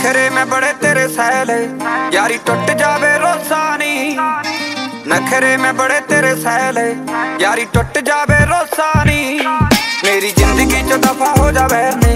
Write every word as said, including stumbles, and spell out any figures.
नखरे में बड़े तेरे सैले, यारी टुट जावे रोसानी। नखरे में बड़े तेरे सैले, यारी टुट जावे रोसानी। मेरी जिंदगी चो दफा हो जावे।